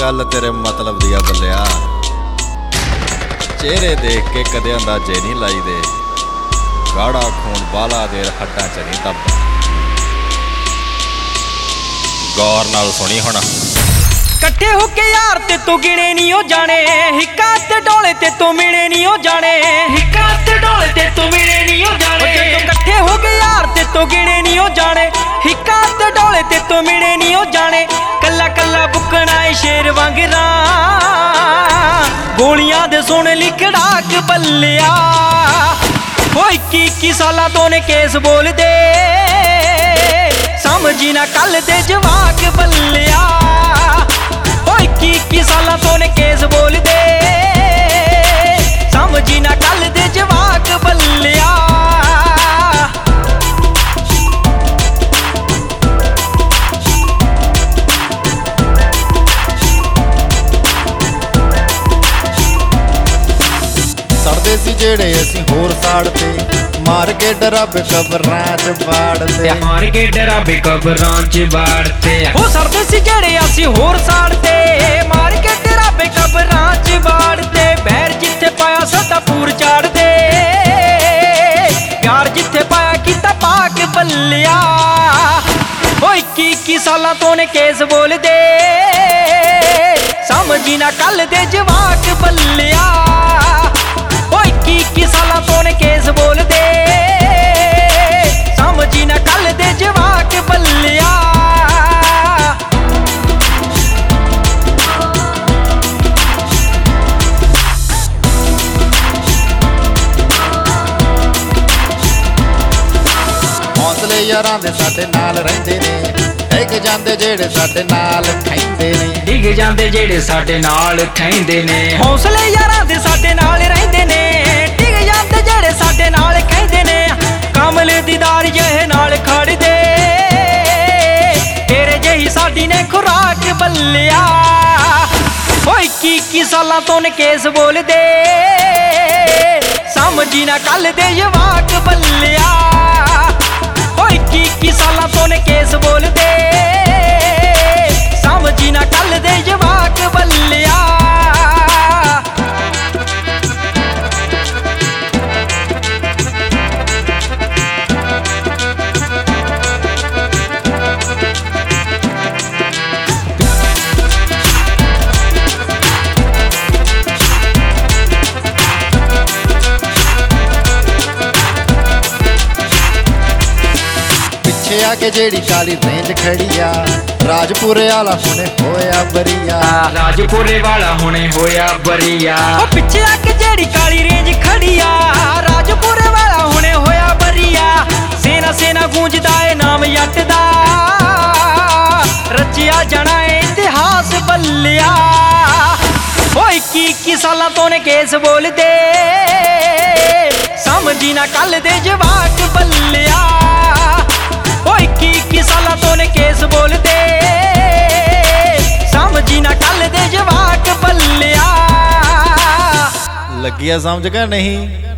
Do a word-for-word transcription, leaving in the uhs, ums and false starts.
गल तेरे मतलब दिया बल्लिया, चेहरे देख के कदे अंदाजे नहीं लाई दे, गाढ़ा खून बाला देर हड्डां च नहीं दबदा। गौर नाल सुनी हुण। कट्ठे होके यार ते तू गिने नहीं हो जाने, हिक्का ते डोले ते तू मिले नहीं हो जाने, हिक्का ते डोले ते तू मिले नहीं हो जाने। जदों कट्ठे हो गए यार ते तू गिने नहीं हो जाने, हिक्का ते डोले ते तू मिले नहीं हो जाने। कल्ला कल्ला बुकना है शेर वांगरा, गोलियां दे सुन लिखड़ाक बल्लिया। हो इक्की इक्की साला तो ने केस बोल दे, समझी ना कल दे जवाक बल्लिया। हो इक्की इक्की साला तो ने केस बोल दे, समझी ना कल दे जवाक बल्लिया। सड़दे सी जेड़े असीं होर साड़ते, मार के डराबे कबरां च बाड़ते, मार के डराबे कबरां च बाड़ते। हो सड़दे सी जेड़े असीं होर साड़ते, मार के डराबे कबरां च बाड़ते। बैर जिथे पाया साडा पूर चाड़दे, प्यार जिथे पाया कीता पाक बल्लिया। हो इक्की इक्की सालां तो ने केस बोल दे, समझी ना कल दे जवाक बल्लिया। इक्की इक्की साला तो ने केस बोल दे, समझी ना कल दे जवाक बल्लिया। हौसले यारां दे साडे नाल रहिंदे ने, डिग जांदे जेड़े साडे नाल खैंदे ने, डिग जांदे जेड़े साडे नाल खैंदे ने। हौसले यारां दे साडे नाल रहिंदे ने, डिग जांदे जेड़े साडे नाल खैंदे ने। कमल दीदार जहे नाल खड़ दे, तेरे जेही साडी ने खुराक बल्लिया। हो इक्की इक्की सालां तो ने केस बोल दे, समझी ना कल दे जवाक बल्लिया। हो इक्की इक्की सालां तो ने केस बोल दे, समझी ना कल दे जवाक बल्लिया। आके जेड़ी काली रेंज खड़ी आ, राजपुरे वाला हुणे होया बरिया, राजपुरे वाला हुणे होया बरिया। ओ पिछे आके जेड़ी काली रेंज खड़ी आ, राजपुरे वाला हुणे होया बरिया। सेना सेना गूंजदा ए नाम जट दा, रचिया जाना ए इतिहास बल्लिया। ओ इक्की इक्की सालां तो ने केस बोल दे, समझी ना कल दे जवाक बल्लिया। ओ इक्की इक्की सालां तो ने केस बोल दे, समझी ना कल दे जवाक बल्लिया। लगिया समझ के नहीं।